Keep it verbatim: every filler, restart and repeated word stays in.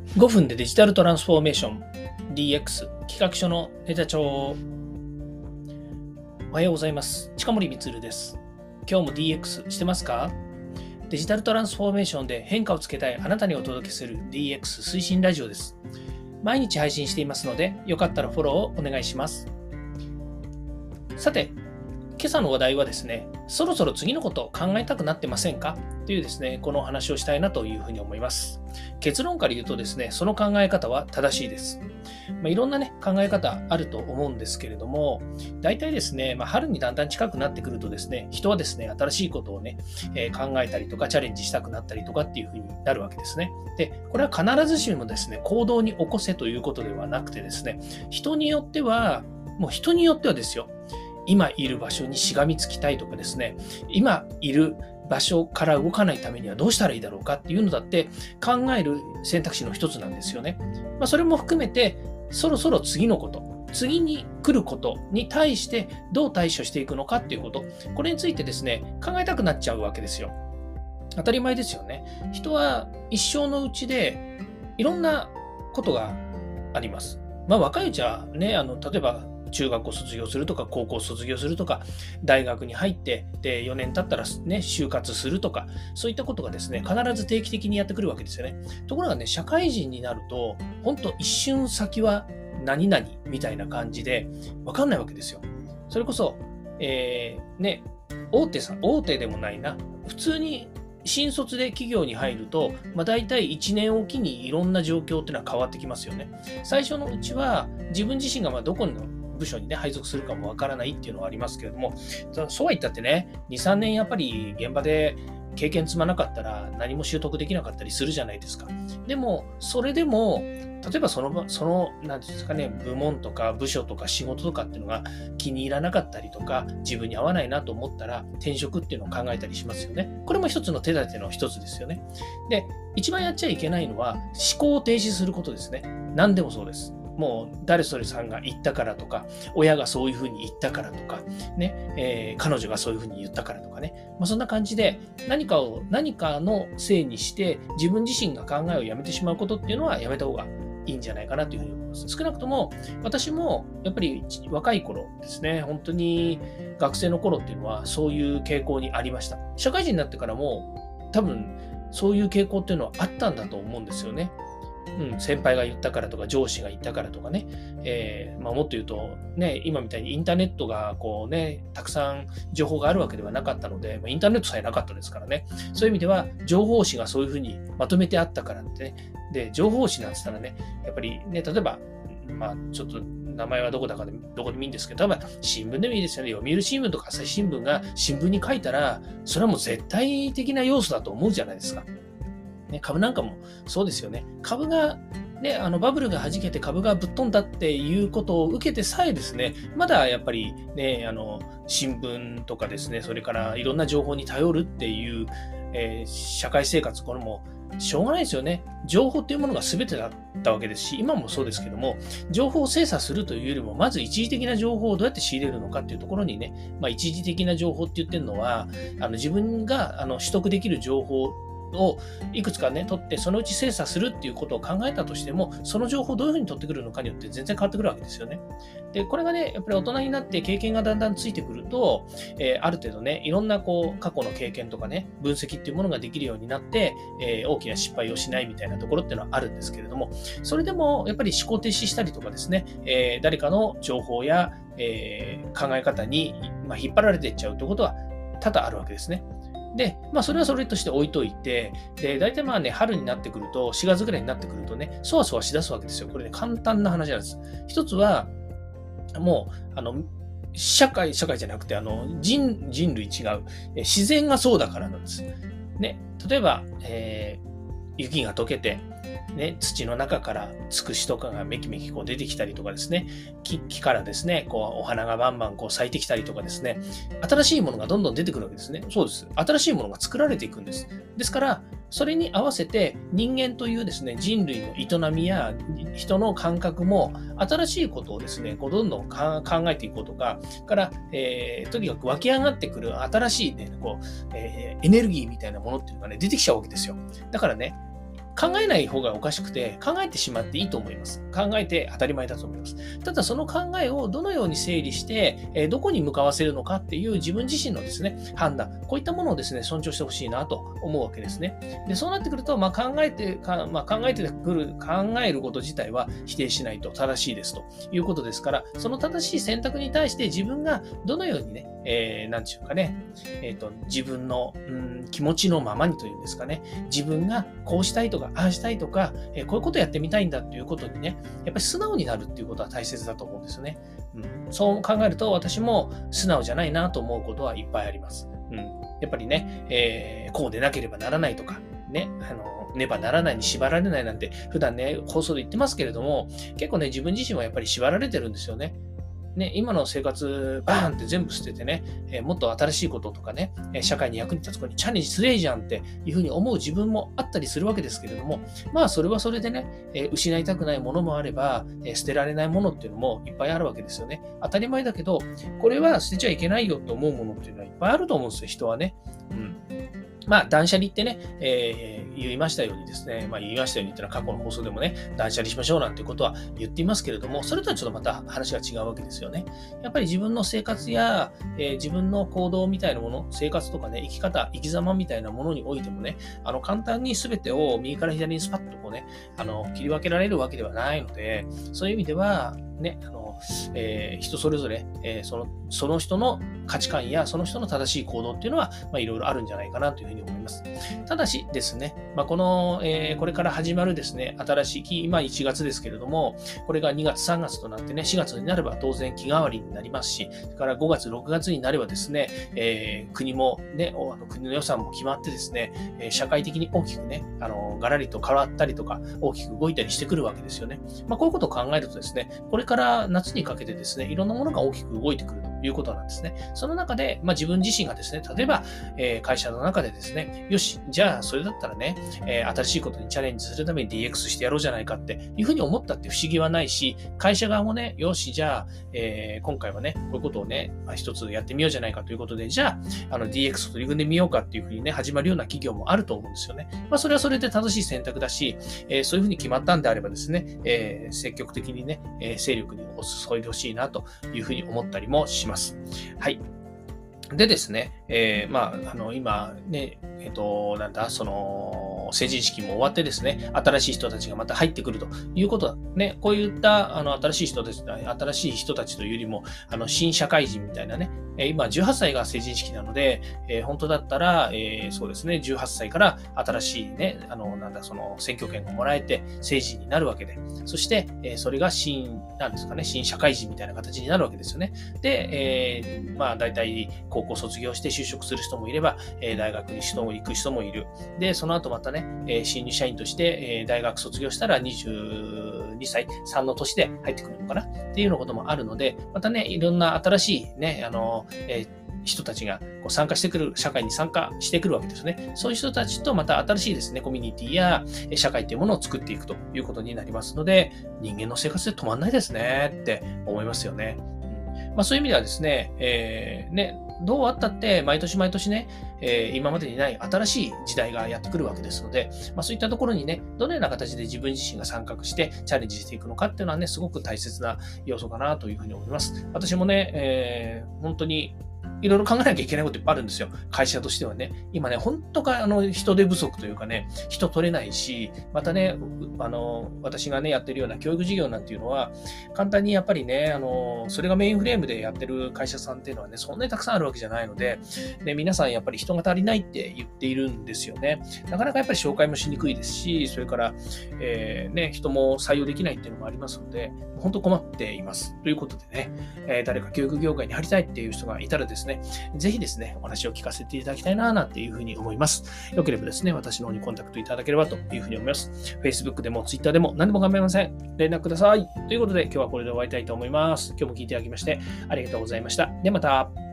ごふんでデジタルトランスフォーメーション ディーエックス 企画書のネタ帳。おはようございます。近森光です。今日も ディーエックス してますか？デジタルトランスフォーメーションで変化をつけたいあなたにお届けする ディーエックス 推進ラジオです。毎日配信していますので、よかったらフォローをお願いします。さて、今朝の話題はですね、そろそろ次のことを考えたくなってませんかというですね、このお話をしたいなというふうに思います。結論から言うとですね、その考え方は正しいです。まあ、いろんなね、考え方あると思うんですけれども、大体ですね、まあ、春にだんだん近くなってくるとですね、人はですね、新しいことをね、えー、考えたりとか、チャレンジしたくなったりとかっていうふうになるわけですね。で、これは必ずしもですね、行動に起こせということではなくてですね、人によっては、もう人によってはですよ、今いる場所にしがみつきたいとかですね、今いる場所から動かないためにはどうしたらいいだろうかっていうのだって考える選択肢の一つなんですよね。まあ、それも含めて、そろそろ次のこと、次に来ることに対してどう対処していくのかっていうこと、これについてですね、考えたくなっちゃうわけですよ。当たり前ですよね。人は一生のうちでいろんなことがあります。まあ若いうちはね、あの、例えば中学校卒業するとか、高校卒業するとか、大学に入って、で、よねん経ったらね、就活するとか、そういったことがですね、必ず定期的にやってくるわけですよね。ところがね、社会人になると、本当一瞬先は何々みたいな感じで、わかんないわけですよ。それこそ、えー、ね、大手さん、大手でもないな、普通に新卒で企業に入ると、まあ、大体いちねんおきにいろんな状況っていうのは変わってきますよね。最初のうちは、自分自身がまあどこの部署にね、配属するかもわからないっていうのはありますけれども、そうは言ったってね、に、さんねんやっぱり現場で経験積まなかったら何も習得できなかったりするじゃないですか。でも、それでも、例えばその、その、なんていうんですかね、部門とか部署とか仕事とかっていうのが気に入らなかったりとか、自分に合わないなと思ったら転職っていうのを考えたりしますよね。これも一つの手立ての一つですよね。で、一番やっちゃいけないのは思考を停止することですね。何でもそうです。もう誰それさんが言ったからとか、親がそういうふうに言ったからとか、ね、えー、彼女がそういうふうに言ったからとかね、まあ、そんな感じで何かを何かのせいにして自分自身が考えをやめてしまうことっていうのはやめた方がいいんじゃないかなというふうに思います。少なくとも私もやっぱり若い頃ですね、本当に学生の頃っていうのはそういう傾向にありました。社会人になってからも多分そういう傾向っていうのはあったんだと思うんですよね。うん、先輩が言ったからとか上司が言ったからとかね、えーまあ、もっと言うと、ね、今みたいにインターネットがこう、ね、たくさん情報があるわけではなかったので、まあ、インターネットさえなかったですからね、そういう意味では情報誌がそういうふうにまとめてあったからってね、で情報誌なんて言ったらね、やっぱりね、例えば、まあ、ちょっと名前はどこだかでどこでもいいんですけど、例えば新聞でもいいですよね。読売新聞とか朝日新聞が新聞に書いたら、それはもう絶対的な要素だと思うじゃないですか。ね、株なんかもそうですよね。株が、ね、あのバブルが弾けて株がぶっ飛んだっていうことを受けてさえですね、まだやっぱりね、あの新聞とかですね、それからいろんな情報に頼るっていう、えー、社会生活、これもしょうがないですよね。情報っていうものが全てだったわけですし、今もそうですけども、情報を精査するというよりも、まず一時的な情報をどうやって仕入れるのかっていうところにね、まあ、一時的な情報って言ってるのは、あの自分があの取得できる情報をいくつかね、取って、そのうち精査するっていうことを考えたとしても、その情報をどういうふうに取ってくるのかによって全然変わってくるわけですよね。で、これがね、やっぱり大人になって経験がだんだんついてくると、えー、ある程度ね、いろんなこう、過去の経験とかね、分析っていうものができるようになって、えー、大きな失敗をしないみたいなところっていうのはあるんですけれども、それでもやっぱり思考停止したりとかですね、えー、誰かの情報や、えー、考え方に、まあ、引っ張られていっちゃうということは多々あるわけですね。で、まあ、それはそれとして置いといて、で、大体まあね、春になってくると、しがつぐらいになってくるとね、そわそわしだすわけですよ。これね、簡単な話なんです。一つは、もう、あの、社会、社会じゃなくて、あの、人、人類違う。自然がそうだからなんです。ね、例えば、えー、雪が溶けて、ね、土の中からツクシとかがめきめきこう出てきたりとかですね、木、木からですね、こうお花がバンバンこう咲いてきたりとかですね、新しいものがどんどん出てくるわけですね。そうです。新しいものが作られていくんです。ですから、それに合わせて人間というですね、人類の営みや人の感覚も新しいことをですね、こうどんどん考えていこうとか、から、えー、とにかく湧き上がってくる新しいね、こう、えー、エネルギーみたいなものっていうのがね、出てきちゃうわけですよ。だからね、 考えない方がおかしくて、考えてしまっていいと思います。考えて当たり前だと思います。ただその考えをどのように整理して、えー、どこに向かわせるのかっていう自分自身のですね、判断、こういったものをですね、尊重してほしいなと思うわけですね。で、そうなってくると、まあ、考えてか、まあ、考えてくる、考えること自体は否定しないと正しいですということですから、その正しい選択に対して自分がどのようにね、えー、なんていうかね、えっと、自分の、うん、気持ちのままにというんですかね、自分がこうしたいとか、ああしたいとか、えー、こういうことやってみたいんだっていうことにね、やっぱり素直になるっていうことは大切だと思うんですよね。うん、そう考えると、私も素直じゃないなと思うことはいっぱいあります。うん、やっぱりね、えー、こうでなければならないとか、ね、あの、ねばならないに縛られないなんて、普段ね、放送で言ってますけれども、結構ね、自分自身はやっぱり縛られてるんですよね。ね、今の生活、バーンって全部捨ててね、えー、もっと新しいこととかね、えー、社会に役に立つことにチャレンジすれいじゃんっていうふうに思う自分もあったりするわけですけれども、まあそれはそれでね、えー、失いたくないものもあれば、えー、捨てられないものっていうのもいっぱいあるわけですよね。当たり前だけど、これは捨てちゃいけないよと思うものっていうのはいっぱいあると思うんですよ、人はね。うん。まあ、断捨離ってね、えー、言いましたようにですね、まあ、言いましたようにっていうのは過去の放送でもね、断捨離しましょうなんていうことは言っていますけれども、それとはちょっとまた話が違うわけですよね。やっぱり自分の生活や、えー、自分の行動みたいなもの、生活とかね、生き方、生き様みたいなものにおいてもね、あの、簡単に全てを右から左にスパッとこうね、あの、切り分けられるわけではないので、そういう意味では、ね、あの、えー、人それぞれ、えー、その、その人の価値観やその人の正しい行動っていうのは、まあ、いろいろあるんじゃないかなというふうに思います。ただしですね、まあ、この、えー、これから始まるですね、新しい、今いちがつですけれども、これがにがつ、さんがつとなってね、しがつになれば当然気代わりになりますし、それからごがつ、ろくがつになればですね、えー、国もね、あの国の予算も決まってですね、えー、社会的に大きくね、あの、ガラリと変わったりとか、大きく動いたりしてくるわけですよね。まあ、こういうことを考えるとですね、これから夏にかけてですね、いろんなものが大きく動いてくるということなんですね。その中で、まあ、自分自身がですね、例えば、えー、会社の中でですね、よし、じゃあそれだったらね、えー、新しいことにチャレンジするために ディーエックス してやろうじゃないかっていうふうに思ったって不思議はないし、会社側もね、よし、じゃあ、えー、今回はね、こういうことをね、まあ、一つやってみようじゃないかということで、じゃあ、あの ディーエックス を取り組んでみようかっていうふうにね、始まるような企業もあると思うんですよね。まあ、それはそれで正しい選択だし、えー、そういうふうに決まったんであればですね、えー、積極的にね、えー、勢力に注いでほしいなというふうに思ったりもします。はい。でですね、えー、まあ、あの、今ね、えっと、なんだ、その、成人式も終わってですね、新しい人たちがまた入ってくるということだ。ね、こういった、あの、新しい人たち、新しい人たちというよりも、あの、新社会人みたいなね、今、じゅうはっさいが成人式なので、えー、本当だったら、えー、そうですね、じゅうはっさいから新しいね、あの、なんだ、その、選挙権をもらえて、成人になるわけで、そして、えー、それが新、なんですかね、新社会人みたいな形になるわけですよね。で、えー、まあ、大体、高校卒業して就職する人もいれば、えー、大学に人も行く人もいる。で、その後またね、えー、新入社員として、えー、大学卒業したらにじゅうにさい、さんの年で入ってくるのかなっていうようなこともあるので、またね、いろんな新しいね、あの、えー人たちがこう参加してくる、社会に参加してくるわけですね。そういう人たちとまた新しいですね、コミュニティや社会というものを作っていくということになりますので、人間の生活で止まんないですねって思いますよね。うんまあ、そういう意味ではですね、えー、ね、どうあったって毎年毎年ね、えー、今までにない新しい時代がやってくるわけですので、まあ、そういったところにね、どのような形で自分自身が参画してチャレンジしていくのかっていうのはね、すごく大切な要素かなというふうに思います。私もね、えー、本当にいろいろ考えなきゃいけないこといっぱいあるんですよ。会社としてはね。今ね、本当か、あの、人手不足というかね、人取れないし、またね、あの、私がね、やってるような教育事業なんていうのは、簡単にやっぱりね、あの、それがメインフレームでやってる会社さんっていうのはね、そんなにたくさんあるわけじゃないので、ね、皆さんやっぱり人が足りないって言っているんですよね。なかなかやっぱり紹介もしにくいですし、それから、えー、ね、人も採用できないっていうのもありますので、本当困っています。ということでね、えー、誰か教育業界に入りたいっていう人がいたらですね、ぜひですね、お話を聞かせていただきたいな、なんていうふうに思います。よければですね、私の方にコンタクトいただければというふうに思います。Facebook でも Twitter でも何でも構いません。連絡ください。ということで、今日はこれで終わりたいと思います。今日も聞いていただきましてありがとうございました。ではまた。